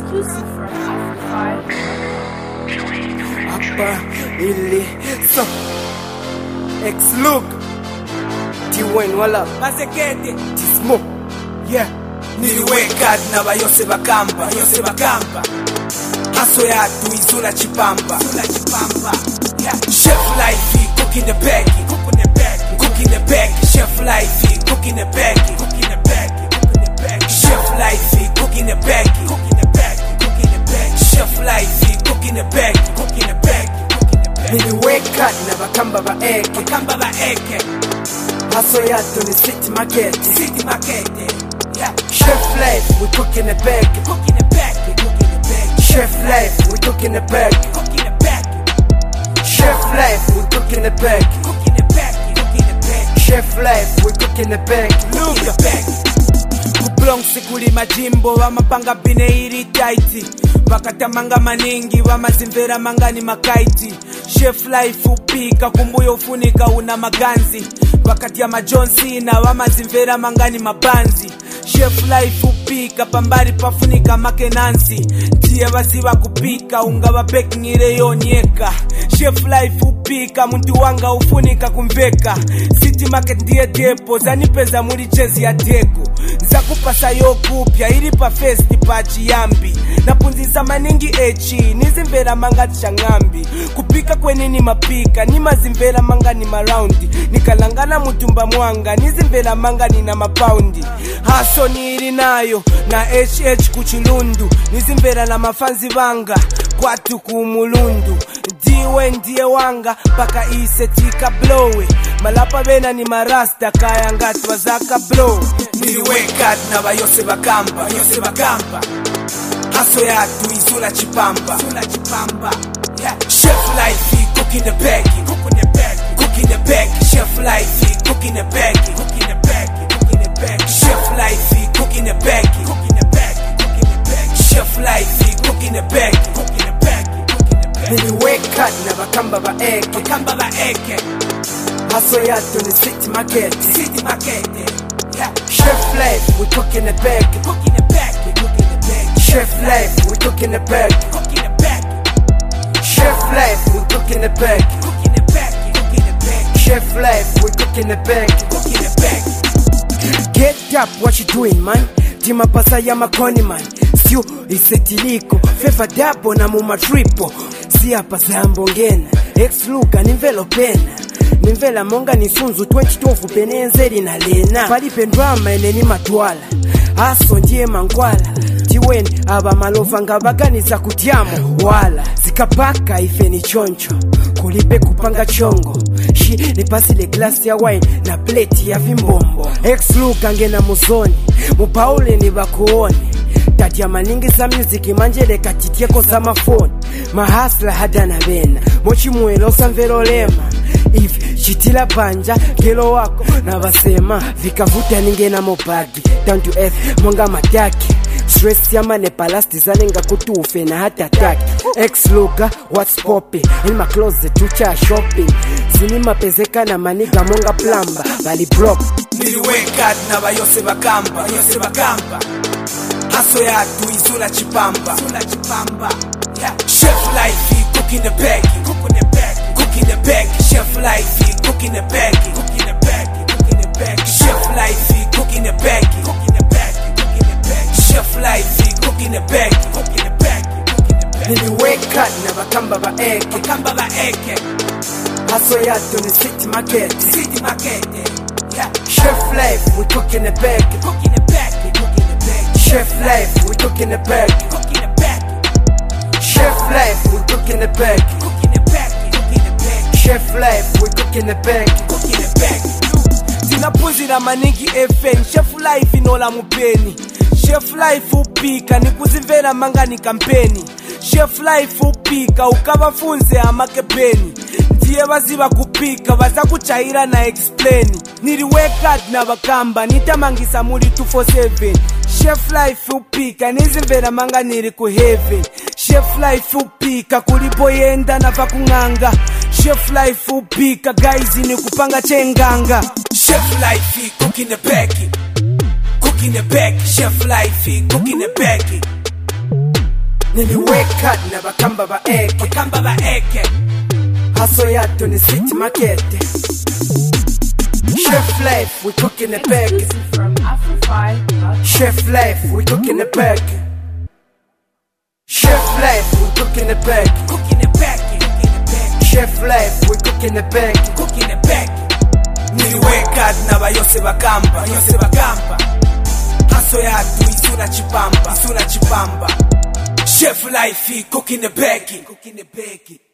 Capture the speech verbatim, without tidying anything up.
Exclusive from Amplify. Apa ili so X-Look T-Wayne wala Mazekete T-Smoke yeah niliweka na bayose bakamba yose bakamba haso yatu izula chipamba izula chipamba yeah chef life cooking the bag cooking the bag cooking the bag chef life cooking the bag cooking the bag cooking the bag chef life cooking the bag cooking the bag cooking the bag chef life cooking the bag cooking the bag cooking the bag niliweka na bakamba ba eke bakamba ba eke haso yatu ni city market city market yeah chef life we cooking the bag cooking the bag cooking the bag chef life we cooking the bag cooking the bag chef life we cooking the bag cooking the bag cooking the bag chef life we cooking the bag look the bag Bronx kuli majimbo wamapanga bine iri tight wakatamanga maningi wamazimvera mangani makaiti chef life upika kumbuyo ufunika una maganzi wakati ya majonsi na wamazimvera mangani mabanzi chef life upika pambari pafunika makenansi ndiye waziwa kupika unga wa baking ile yonyeka chef life upika muntu wanga ufunika kumveka city market ndiye depo zanipeza muri chezi ya deko nzakupasa yokupya iri pa festi pa chiyambi napunzisa maningi echi nizimvera manga changambi kupika kwenini mapika ni mazimvera manga ni maraundi nikalangana mutumba mwanga nizimvera manga ni na mapaundi haso niri nayo na H H kuchilundu nizimvera na mafanzi vanga kwatu kumulundu ndiwe ndiye wanga paka isetika blowe malapa bena ni marasta kaya ngati wazaka blow niliweka na bayose bakamba yose bakamba haso yatu izula chipamba izula chipamba yeah chef life cooking the bag cooking the bag cooking the bag chef life cooking the bag cooking the bag cooking the bag chef life cooking the bag cooking the bag cooking the bag chef life cooking the bag cooking the bag cooking the bag niliweka na bakamba ba eke bakamba ba eke haso yatu ni city market city market yeah chef life we cooking the bag cooking the bag cooking the bag chef life we cooking the bag cooking the bag chef life we cooking the bag cooking the bag cooking the bag chef life we cooking the bag cooking the bag get up what you doing man tima pasa ya makoni man sio isetiliko fefa dapo na muma triple si hapa zambongena X-Look ni envelopena nimvela monga nisunzu twenty twelve penenzeli na lena palipe drama eneni matwala aso ndiye mankwala T-Wayne aba malova ngabaganiza kutyamo wala zikapaka ife ni choncho kulipe kupanga chongo shi ni pasi le glass ya wine na plate ya vimbombo X-Look angena muzoni mupaule ni bakuone tati ya maningi za music manjele katitieko za mafoni mahasla hada na bena mochi muelo samvelo lema if chitila panja kelo wako na basema vikavuta ningena mopagi down to earth monga mataki stress ya mane palasti zanenga kutufe na hata ataki X-Look what's popping in my closet tucha shopping sinima pezeka na maniga monga plamba bali block niliweka na bayose bakamba yose bakamba haso yatu izula chipamba izula chipamba yeah chef life cooking the bag cooking the bag cooking the bag chef life cooking the bag cooking the bag cooking the bag chef life cooking the bag cooking the bag cooking the bag chef life cooking the bag cooking the bag cooking the bag niliweka na bakamba ba eke bakamba ba eke haso yatu ni city market city market yeah chef life we cooking the bag cooking the bag cooking the bag chef life we cooking the bag cooking the bag chef life we cooking the bag cooking the bag cooking the bag chef life we cooking the bag cooking the bag zinapunzira maningi F N chef life inola mupeni chef life upika nikuzimvera mangani kampeni chef life upika ukabafunze amakepeni ndiye baziba kupika baza kuchaira na explain niliweka na bakamba nitamangisa muri two four seven chef life upika nizimvera manga niri ku heaven chef life upika kulipoyenda na vakunganga chef life upika guys ni kupanga chenganga chef life cooking the bag cooking the bag chef life cooking the bag niliweka na bakamba ba eke bakamba ba eke haso yato ni city market. Chef life, we cooking the bag. From Afro Chef life, we cooking the bag. Chef life, we cooking the bag. Cooking the bag, cooking the bag. Chef life, we cooking the bag. Cooking the bag. Niliweka na bayose bakamba, bayose bakamba. Haso yatu isuna chipamba, isuna chipamba. Chef life, cooking the bag, cooking the bag.